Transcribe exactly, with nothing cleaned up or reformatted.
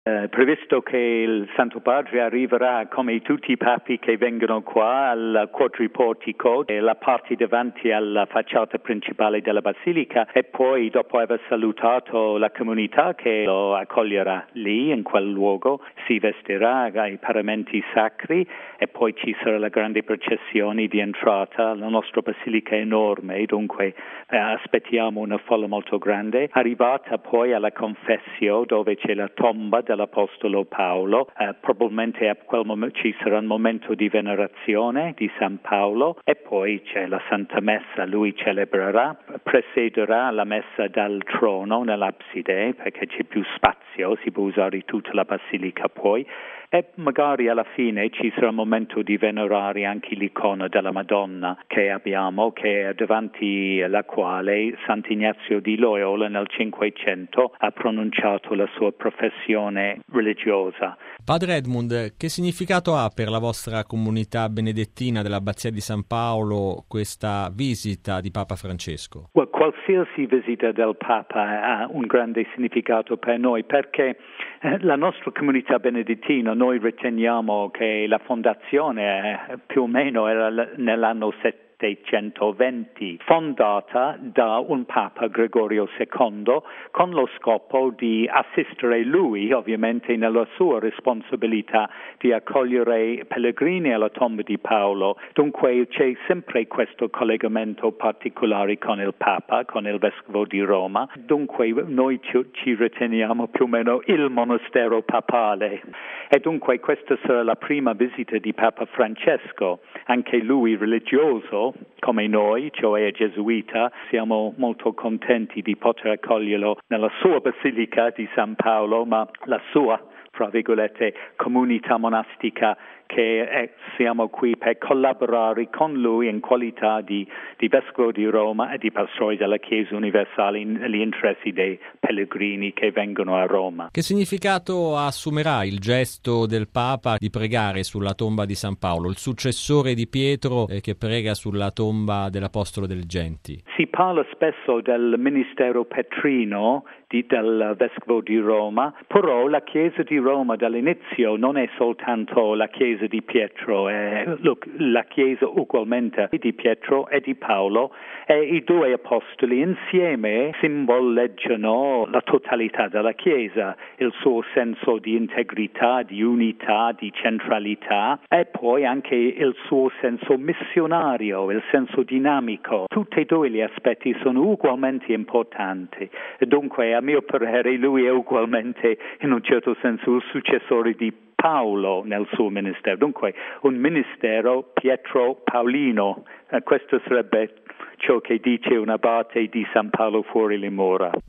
È previsto che il Santo Padre arriverà come tutti i papi che vengono qua al quadriportico e la parte davanti alla facciata principale della basilica e poi dopo aver salutato la comunità che lo accoglierà lì in quel luogo si vestirà ai paramenti sacri e poi ci sarà la grande processione di entrata. La nostra basilica è enorme, dunque eh, aspettiamo una folla molto grande. Arrivata poi alla confessio dove c'è la tomba dell'Apostolo Paolo, eh, probabilmente a quel momento ci sarà un momento di venerazione di San Paolo e poi c'è la Santa Messa, lui celebrerà, precederà la messa dal trono nell'abside perché c'è più spazio, si può usare tutta la basilica poi e magari alla fine ci sarà un momento di venerare anche l'icona della Madonna che abbiamo, che è davanti alla quale Sant'Ignazio di Loyola nel Cinquecento ha pronunciato la sua professione religiosa. Padre Edmund, che significato ha per la vostra comunità benedettina dell'Abbazia di San Paolo questa visita di Papa Francesco? Well, qualsiasi visita del Papa ha un grande significato per noi perché eh, la nostra comunità benedettina, noi riteniamo che la fondazione eh, più o meno era l- nell'anno settecentoventi, fondata da un Papa Gregorio secondo con lo scopo di assistere lui ovviamente nella sua responsabilità di accogliere pellegrini alla tomba di Paolo. Dunque c'è sempre questo collegamento particolare con il Papa, con il Vescovo di Roma. Dunque noi ci, ci riteniamo più o meno il monastero papale e dunque questa sarà la prima visita di Papa Francesco, anche lui religioso come noi, cioè gesuita. Siamo molto contenti di poter accoglierlo nella sua basilica di San Paolo, ma la sua, fra virgolette, comunità monastica che è, siamo qui per collaborare con lui in qualità di, di Vescovo di Roma e di Pastore della Chiesa Universale negli interessi dei pellegrini che vengono a Roma. Che significato assumerà il gesto del Papa di pregare sulla tomba di San Paolo, il successore di Pietro eh, che prega sulla tomba dell'Apostolo delle Genti? Si parla spesso del ministero petrino di, del Vescovo di Roma, però la Chiesa di Roma dall'inizio non è soltanto la Chiesa di Pietro, è look, la Chiesa ugualmente di Pietro e di Paolo e i due apostoli insieme simboleggiano la totalità della Chiesa, il suo senso di integrità, di unità, di centralità e poi anche il suo senso missionario, il senso dinamico. Tutti e due gli aspetti sono ugualmente importanti e dunque a mio parere lui è ugualmente in un certo senso il successore di Paolo nel suo ministero, dunque un ministero Pietro Paolino, eh, questo sarebbe ciò che dice un abate di San Paolo fuori le mura.